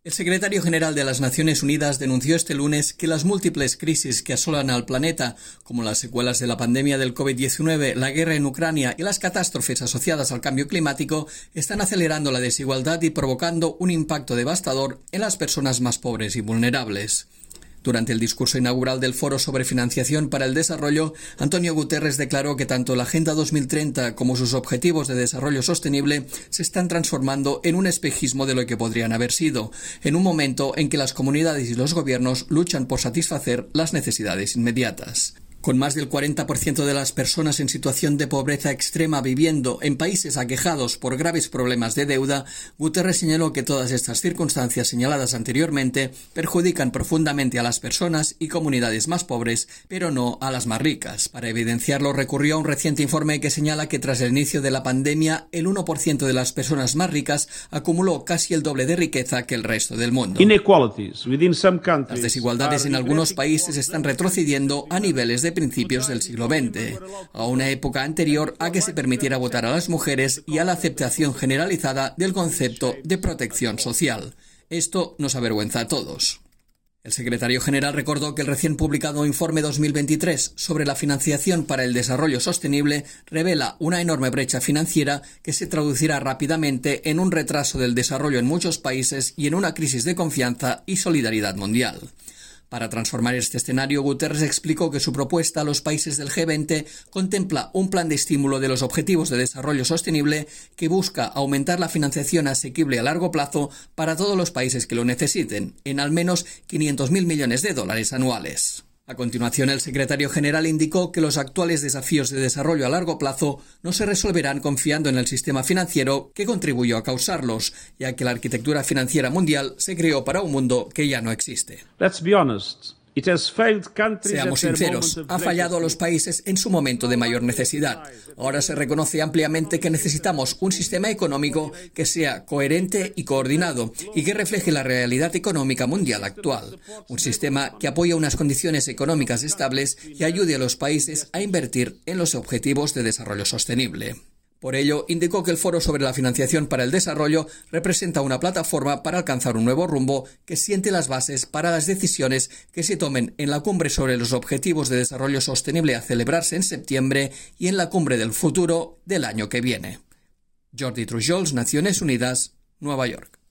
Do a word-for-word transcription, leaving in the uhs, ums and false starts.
El secretario general de las Naciones Unidas denunció este lunes que las múltiples crisis que asolan al planeta, como las secuelas de la pandemia del COVID diecinueve, la guerra en Ucrania y las catástrofes asociadas al cambio climático, están acelerando la desigualdad y provocando un impacto devastador en las personas más pobres y vulnerables. Durante el discurso inaugural del Foro sobre Financiación para el Desarrollo, Antonio Guterres declaró que tanto la Agenda dos mil treinta como sus Objetivos de Desarrollo Sostenible se están transformando en un espejismo de lo que podrían haber sido, en un momento en que las comunidades y los gobiernos luchan por satisfacer las necesidades inmediatas. Con más del cuarenta por ciento de las personas en situación de pobreza extrema viviendo en países aquejados por graves problemas de deuda, Guterres señaló que todas estas circunstancias señaladas anteriormente perjudican profundamente a las personas y comunidades más pobres, pero no a las más ricas. Para evidenciarlo, recurrió a un reciente informe que señala que tras el inicio de la pandemia, el uno por ciento de las personas más ricas acumuló casi el doble de riqueza que el resto del mundo. Las desigualdades en algunos países están retrocediendo a niveles de principios del siglo veinte, a una época anterior a que se permitiera votar a las mujeres y a la aceptación generalizada del concepto de protección social. Esto nos avergüenza a todos. El secretario general recordó que el recién publicado Informe dos mil veintitrés sobre la financiación para el desarrollo sostenible revela una enorme brecha financiera que se traducirá rápidamente en un retraso del desarrollo en muchos países y en una crisis de confianza y solidaridad mundial. Para transformar este escenario, Guterres explicó que su propuesta a los países del G veinte contempla un plan de estímulo de los Objetivos de Desarrollo Sostenible que busca aumentar la financiación asequible a largo plazo para todos los países que lo necesiten, en al menos quinientos mil millones de dólares anuales. A continuación, el secretario general indicó que los actuales desafíos de desarrollo a largo plazo no se resolverán confiando en el sistema financiero que contribuyó a causarlos, ya que la arquitectura financiera mundial se creó para un mundo que ya no existe. Let's be honest. Seamos sinceros, ha fallado a los países en su momento de mayor necesidad. Ahora se reconoce ampliamente que necesitamos un sistema económico que sea coherente y coordinado y que refleje la realidad económica mundial actual. Un sistema que apoye unas condiciones económicas estables y ayude a los países a invertir en los objetivos de desarrollo sostenible. Por ello, indicó que el Foro sobre la Financiación para el Desarrollo representa una plataforma para alcanzar un nuevo rumbo que siente las bases para las decisiones que se tomen en la Cumbre sobre los Objetivos de Desarrollo Sostenible a celebrarse en septiembre y en la Cumbre del Futuro del año que viene. Jordi Trujols, Naciones Unidas, Nueva York.